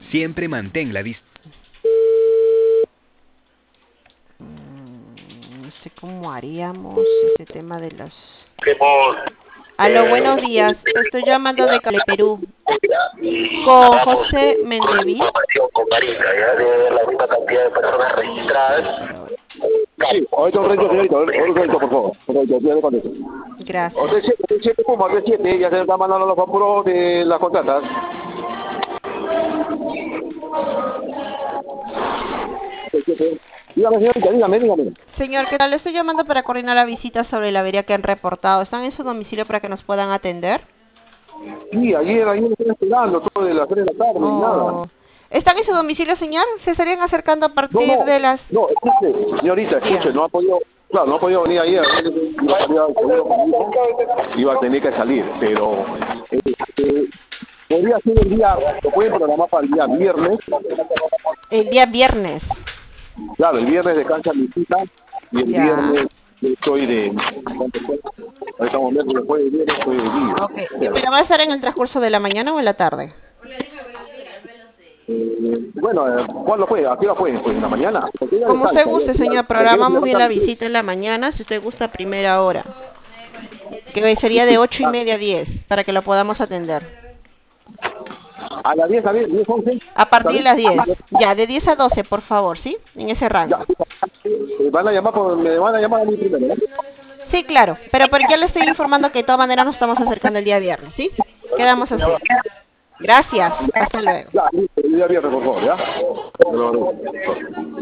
Siempre mantén la distancia. No sé cómo haríamos ese tema de las... Aló, buenos días. Estoy llamando de Cali, Perú. Con José Mendevil. La misma cantidad de personas registradas. Sí, ahorita un reto, señorita, un reto, por favor. Un reto, ya le contesto. gracias. Usted siete puma, usted siete, ya se está mandando los apuros de las contratas. Dígame, señorita, dígame. Señor, ¿qué tal? Le estoy llamando para coordinar la visita sobre la avería que han reportado. ¿Están en su domicilio para que nos puedan atender? Sí, ayer me están esperando, todo de las 3 de la tarde, y nada. Oh. ¿Están en su domicilio, señor? ¿Se estarían acercando a No, partir de las...? no, escuche, señorita, escuche, Dígame. no ha podido, claro, no ha podido venir ayer, iba a tener que salir, pero podría ser el día, lo pueden programar para el día viernes, El día viernes. claro, el viernes descansa mi cita, y el Ya. viernes estoy de, ahorita vamos a ver, después del viernes estoy de día. Ok. ¿Pero va a estar en el transcurso de la mañana o en la tarde? Bueno, ¿cuándo fue? ¿A qué hora fue? Pues en la mañana. Porque ella Como descansa, usted guste, señor. porque ella se Programamos bien levanta a la las 10. visita en la mañana, si usted gusta a primera hora. Que sería de 8:30 a 10, para que lo podamos atender. A las 10, a ver, 10, 11, A ¿está partir de bien? las 10. Ya, de 10 a 12, por favor, ¿sí? En ese Ya, rango. me van a llamar a mí primero, ¿no? Sí, claro. Pero ya le estoy informando que de todas maneras nos estamos acercando el día viernes, ¿sí? Quedamos así. Gracias. Hasta luego. Ya, listo, el día viernes, por favor, ¿ya?